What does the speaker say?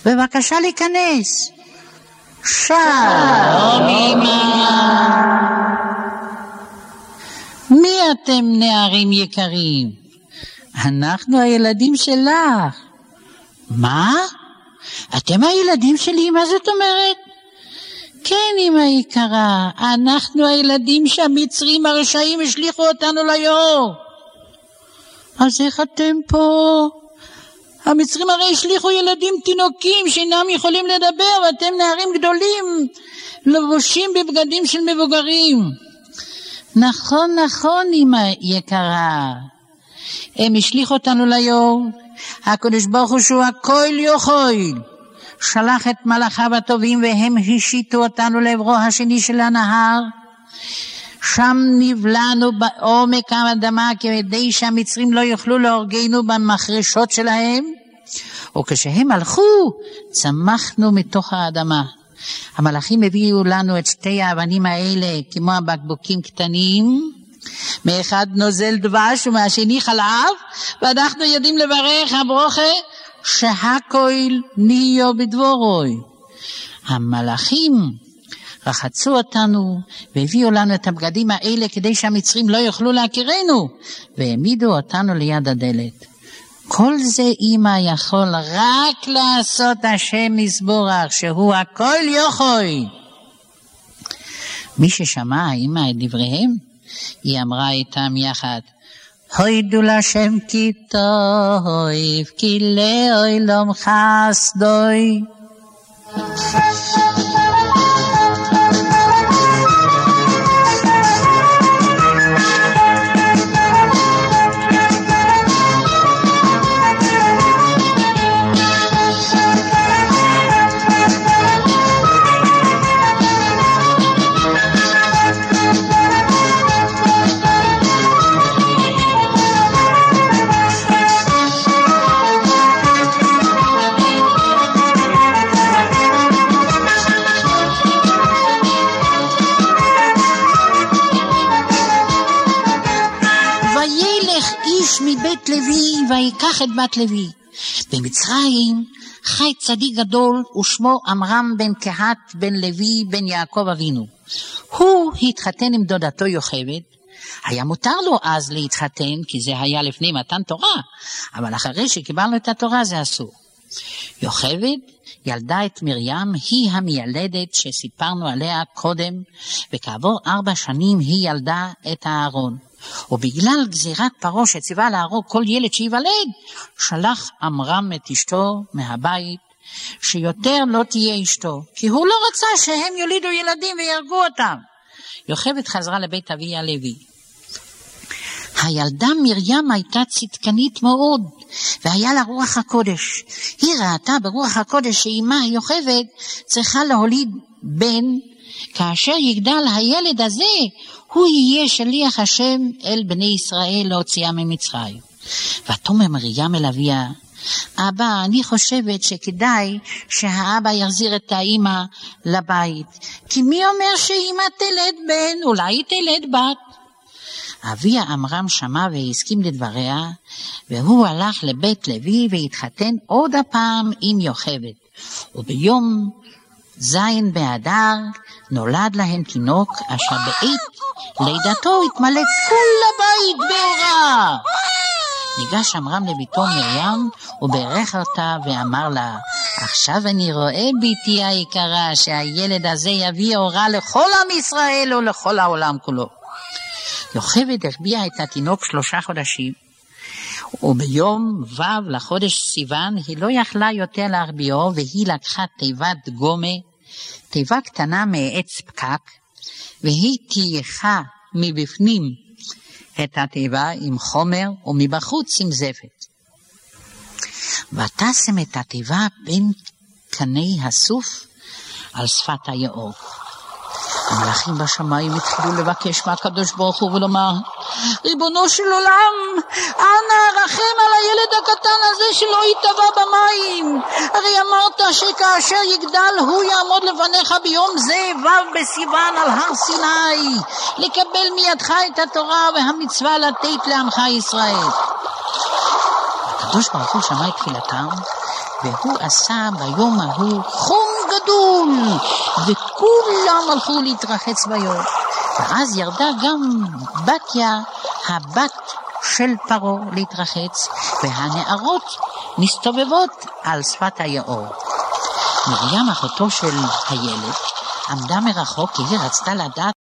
בבקשה להיכנס. שלום אמא. מי אתם נערים יקרים? אנחנו הילדים שלך. מה? אתם הילדים שלי? מה זאת אומרת? כן אמא יקרה, אנחנו הילדים שהמצרים הרשעים השליחו אותנו ליאור. אז איך אתם פה? המצרים הרי השליחו ילדים תינוקים שאינם יכולים לדבר, ואתם נערים גדולים לבושים בבגדים של מבוגרים. נכון אמא יקרה, הם השליחו אותנו ליאור. הקדוש ברוך הוא שהוא הכל יכול שלח את מלאכיו הטובים, והם השיתו אותנו לעברו השני של הנהר. שם נבלענו בעומק האדמה כדי שהמצרים לא יוכלו להורגנו במחרשות שלהם, וכשהם הלכו צמחנו מתוך האדמה. המלאכים הביאו לנו את שתי האבנים האלה כמו הבקבוקים קטנים, מאחד נוזל דבש ומהשני חלב, ואנחנו יודעים לברך הברוכה שהכל נהיה בדבורוי. המלאכים רחצו אותנו והביאו לנו את הבגדים האלה כדי שהמצרים לא יוכלו להכירנו, והעמידו אותנו ליד הדלת. כל זה אמא יכול רק לעשות השם יסבורך, שהוא הכל יכול. מי ששמע אמא את דבריהם, היא אמרה איתם יחד, הוידו לשם כי טוב, כי לעולם חסדוי. מבית לוי ויקח את בת לוי. במצרים חי צדיק גדול ושמו עמרם בן קהת בן לוי בן יעקב אבינו. הוא התחתן עם דודתו יוכבד. היה מותר לו אז להתחתן כי זה היה לפני מתן תורה, אבל אחרי שקיבלנו את התורה זה אסור. יוכבד ילדה את מרים, היא המילדת שסיפרנו עליה קודם, וכעבור 4 שנים היא ילדה את הארון. ובגלל גזירת פרעה שציווה להרוג כל ילד שיוולד, שלח עמרם את אשתו מהבית שיותר לא תהיה אשתו, כי הוא לא רצה שהם יולידו ילדים וירגו אותם. יוכבד חזרה לבית אביה לוי. הילדה מרים הייתה צדקנית מאוד, והיה לה רוח הקודש. היא ראתה ברוח הקודש שאימה יוכבד צריכה להוליד בן, כאשר יגדל הילד הזה, הוא יהיה שליח השם אל בני ישראל להוציאה ממצרים. ותאמר מרים אל אביה, אבא, אני חושבת שכדאי שהאבא יחזיר את האמא לבית, כי מי אומר שאמא תלד בן, אולי תלד בת. אביה עמרם שמע והסכים לדבריה, והוא הלך לבית לוי והתחתן עוד הפעם עם יוכבד. וביום זין באדר נולד להם תינוק, אשר בעת לידתו התמלא כל הבית באורה. ניגש עמרם לביתו מרים וברך אותה ואמר לה, עכשיו אני רואה ביתי היקרה שהילד הזה יביא אורה לכל עם ישראל ולכל העולם כולו. יוכבד החביאה את התינוק 3 חודשים, וביום ו' לחודש סיוון היא לא יכלה יותר להחביאו, והיא לקחה תיבת גומה, תיבה קטנה מעץ פקק, והיא תייכה מבפנים את התיבה עם חומר ומבחוץ עם זפת. ותשם את התיבה בין קני הסוף על שפת היאור. המלאכים בשמיים התחילו לבקש מהקדוש ברוך הוא ולומר, ריבונו של עולם, אנא רחם על הילד הקטן הזה שלא יטבע במים. הרי אמרת שכאשר יגדל הוא יעמוד לפניך ביום זה ו' בסיוון על הר סיני, לקבל מידך את התורה והמצווה לתת לעמך ישראל. הקדוש ברוך הוא שמע את תפילתם והוא עשה ביום ההוא חום גדול, וכולם הלכו להתרחץ ביום. ואז ירדה גם בתיה, הבת של פרעה, להתרחץ, והנערות מסתובבות על שפת היאור. מרים, אחותו של הילד, עמדה מרחוק כי היא רצתה לדעת